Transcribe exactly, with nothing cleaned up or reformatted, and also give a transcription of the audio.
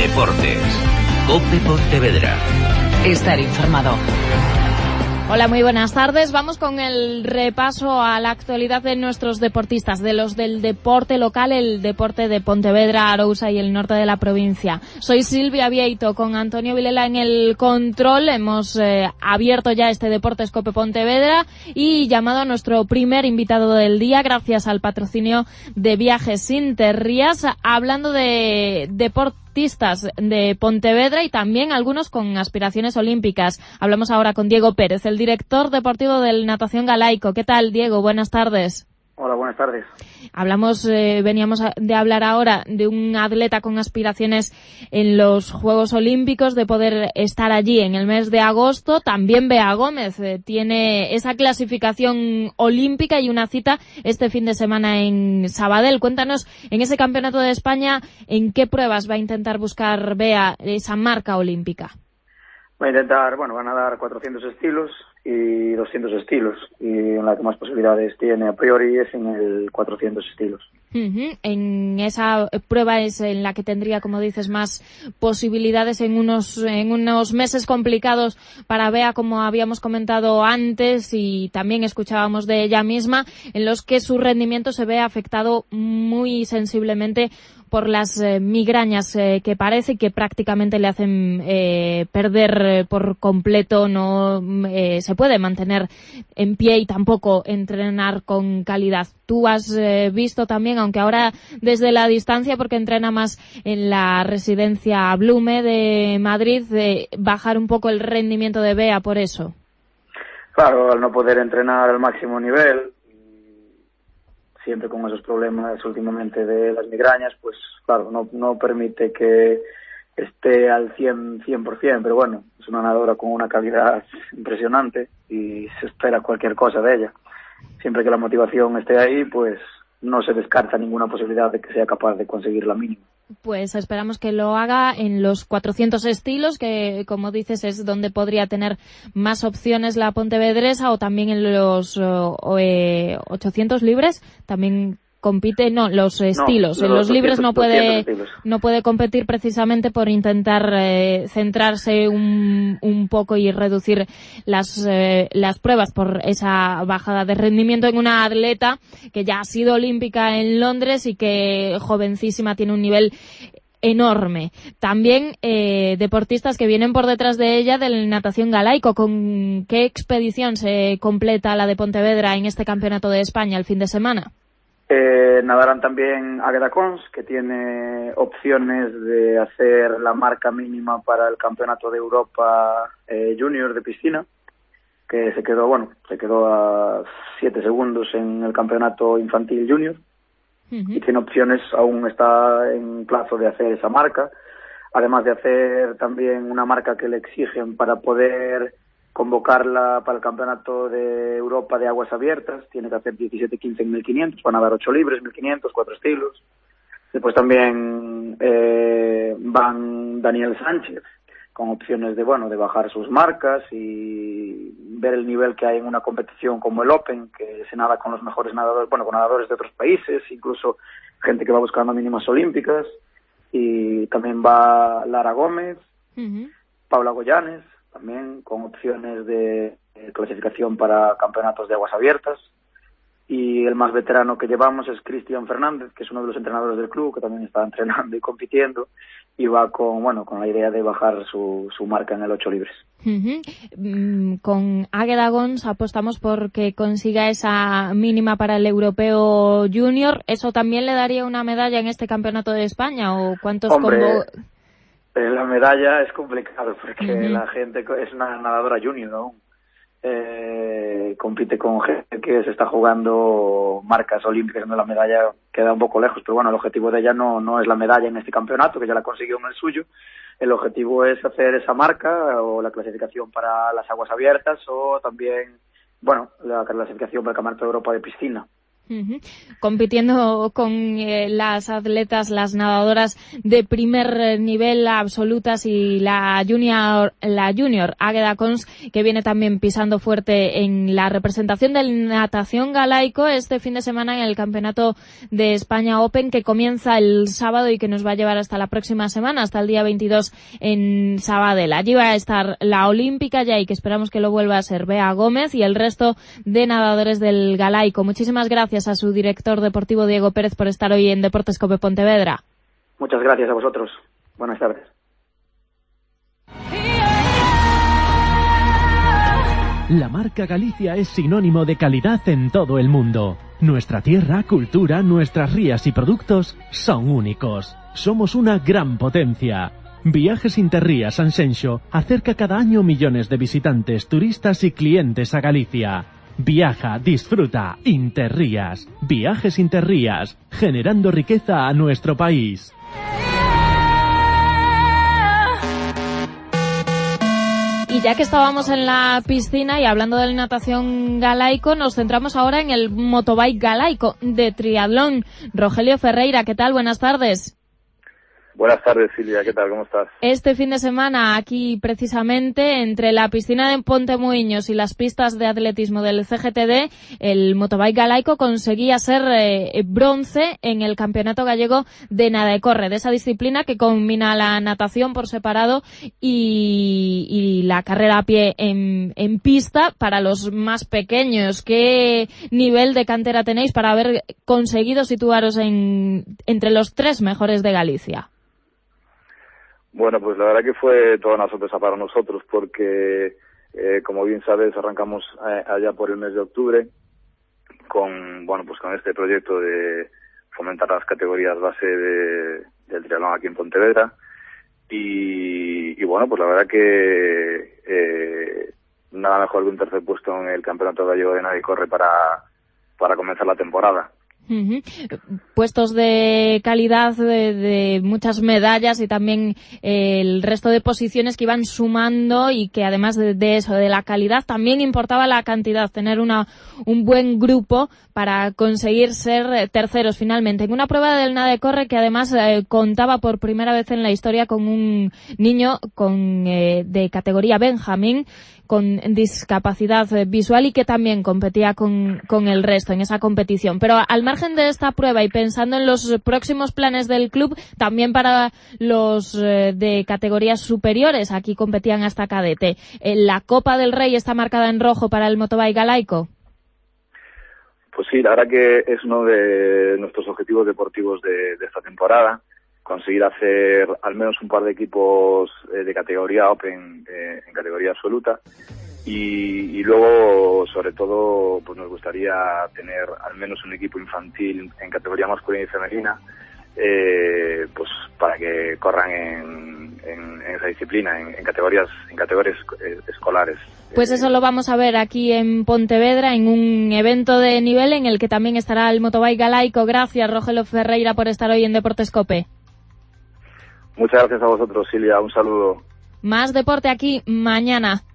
Deportes. COPE Pontevedra. Estar informado. Hola, muy buenas tardes. Vamos con el repaso a la actualidad de nuestros deportistas, de los del deporte local, el deporte de Pontevedra, Arousa y el norte de la provincia. Soy Silvia Vieito, con Antonio Vilela en el control. Hemos eh, abierto ya este Deportes COPE Pontevedra y llamado a nuestro primer invitado del día, gracias al patrocinio de Viajes Interrías, hablando de deporte de Pontevedra y también algunos con aspiraciones olímpicas. Hablamos ahora con Diego Pérez, el director deportivo del Natación Galaico. ¿Qué tal, Diego? Buenas tardes. Hola, buenas tardes. Hablamos, eh, veníamos de hablar ahora de un atleta con aspiraciones en los Juegos Olímpicos, de poder estar allí en el mes de agosto. También Bea Gómez eh, tiene esa clasificación olímpica y una cita este fin de semana en Sabadell. Cuéntanos, en ese Campeonato de España, ¿en qué pruebas va a intentar buscar Bea esa marca olímpica? Va a intentar, bueno, van a dar cuatrocientos estilos y doscientos estilos, y en la que más posibilidades tiene a priori es en el cuatrocientos estilos. Uh-huh. En esa prueba es en la que tendría, como dices, más posibilidades en unos en unos meses complicados para Bea, como habíamos comentado antes, y también escuchábamos de ella misma, en los que su rendimiento se ve afectado muy sensiblemente por las eh, migrañas eh, que parece que prácticamente le hacen eh, perder eh, por completo. No eh, se puede mantener en pie y tampoco entrenar con calidad. Tú has eh, visto también, aunque ahora desde la distancia, porque entrena más en la residencia Blume de Madrid, de bajar un poco el rendimiento de Bea por eso. Claro, al no poder entrenar al máximo nivel, siempre con esos problemas últimamente de las migrañas, pues claro, no, no permite que esté al cien por ciento, pero bueno, es una nadadora con una calidad impresionante y se espera cualquier cosa de ella. Siempre que la motivación esté ahí, pues no se descarta ninguna posibilidad de que sea capaz de conseguir la mínima. Pues esperamos que lo haga en los cuatrocientos estilos, que como dices es donde podría tener más opciones la pontevedresa, o también en los eh, ochocientos libres, también compite, no, los estilos, no, en los libres no puede estilos. no puede competir precisamente por intentar eh, centrarse un, un poco y reducir las eh, las pruebas por esa bajada de rendimiento en una atleta que ya ha sido olímpica en Londres y que jovencísima tiene un nivel enorme. También eh, deportistas que vienen por detrás de ella del Natación Galaico. ¿Con qué expedición se completa la de Pontevedra en este Campeonato de España el fin de semana? Eh, nadarán también Águeda Cons, que tiene opciones de hacer la marca mínima para el Campeonato de Europa eh, Junior de piscina, que se quedó, bueno, se quedó a siete segundos en el Campeonato Infantil Junior. Uh-huh. Y tiene opciones, aún está en plazo de hacer esa marca, además de hacer también una marca que le exigen para poder convocarla para el Campeonato de Europa de Aguas Abiertas. Tiene que hacer diecisiete quince en mil quinientos, van a dar ocho libres, mil quinientos, cuatro estilos. Después también eh, van Daniel Sánchez, con opciones de, bueno, de bajar sus marcas y ver el nivel que hay en una competición como el Open, que se nada con los mejores nadadores, bueno, con nadadores de otros países, incluso gente que va buscando mínimas olímpicas. Y también va Lara Gómez, uh-huh. Paula Goyanes, también con opciones de clasificación para campeonatos de aguas abiertas. Y el más veterano que llevamos es Cristian Fernández, que es uno de los entrenadores del club, que también está entrenando y compitiendo, y va con, bueno, con la idea de bajar su, su marca en el ocho libres. Uh-huh. Mm, con Águeda Gons apostamos por que consiga esa mínima para el Europeo Junior. ¿Eso también le daría una medalla en este Campeonato de España? ¿O cuántos Hombre, combo... la medalla es complicado porque uh-huh. la gente es una nadadora junior aún. Eh, compite con gente que se está jugando marcas olímpicas, donde la medalla queda un poco lejos, pero bueno, el objetivo de ella no, no es la medalla en este campeonato, que ya la consiguió en el suyo. El objetivo es hacer esa marca o la clasificación para las aguas abiertas, o también, bueno, la clasificación para el Campeonato de Europa de piscina. Uh-huh. Compitiendo con eh, las atletas, las nadadoras de primer nivel absolutas y la junior, la junior Águeda Cons, que viene también pisando fuerte en la representación del natación galaico este fin de semana en el Campeonato de España Open, que comienza el sábado y que nos va a llevar hasta la próxima semana, hasta el día veintidós en Sabadell. Allí va a estar la olímpica ya y que esperamos que lo vuelva a ser Bea Gómez y el resto de nadadores del galaico. Muchísimas gracias a su director deportivo Diego Pérez por estar hoy en Deportes Cope Pontevedra. Muchas gracias a vosotros. Buenas tardes. La marca Galicia es sinónimo de calidad en todo el mundo. Nuestra tierra, cultura, nuestras rías y productos son únicos. Somos una gran potencia. Viajes Interrías Sanxenxo acerca cada año millones de visitantes, turistas y clientes a Galicia. Viaja, disfruta, Interrías. Viajes Interrías, generando riqueza a nuestro país. Y ya que estábamos en la piscina y hablando del natación galaico, nos centramos ahora en el motobike galaico de triatlón. Rogelio Ferreira, ¿qué tal? Buenas tardes. Buenas tardes, Silvia, ¿qué tal? ¿Cómo estás? Este fin de semana, aquí precisamente, entre la piscina de Pontemuiños y las pistas de atletismo del C G T D, el motobike galaico conseguía ser eh, bronce en el Campeonato Gallego de Nada y Corre, de esa disciplina que combina la natación por separado y, y la carrera a pie en, en pista para los más pequeños. ¿Qué nivel de cantera tenéis para haber conseguido situaros en, entre los tres mejores de Galicia? Bueno, pues la verdad que fue toda una sorpresa para nosotros porque, eh, como bien sabes, arrancamos eh, allá por el mes de octubre con, bueno, pues con este proyecto de fomentar las categorías base de, del triatlón aquí en Pontevedra y, y bueno, pues la verdad que eh, nada mejor que un tercer puesto en el Campeonato Gallego de Nada y Corre para, para comenzar la temporada. Uh-huh. Puestos de calidad, de, de muchas medallas y también eh, el resto de posiciones que iban sumando y que además de, de eso, de la calidad, también importaba la cantidad, tener una un buen grupo para conseguir ser terceros finalmente. En una prueba del nado de corre que además eh, contaba por primera vez en la historia con un niño con eh, de categoría Benjamín, con discapacidad visual y que también competía con, con el resto en esa competición. Pero al margen de esta prueba y pensando en los próximos planes del club, también para los eh, de categorías superiores, aquí competían hasta cadete. Eh, ¿La Copa del Rey está marcada en rojo para el motobike galaico? Pues sí, la verdad que es uno de nuestros objetivos deportivos de, de esta temporada, conseguir hacer al menos un par de equipos eh, de categoría Open eh, en categoría absoluta y, y luego, sobre todo, pues nos gustaría tener al menos un equipo infantil en categoría masculina y femenina, eh, pues para que corran en, en, en esa disciplina, en, en categorías en categorías eh, escolares. Pues eso lo vamos a ver aquí en Pontevedra, en un evento de nivel en el que también estará el motobike galaico. Gracias, Rogelio Ferreira, por estar hoy en Deportes Cope. Muchas gracias a vosotros, Silvia. Un saludo. Más deporte aquí mañana.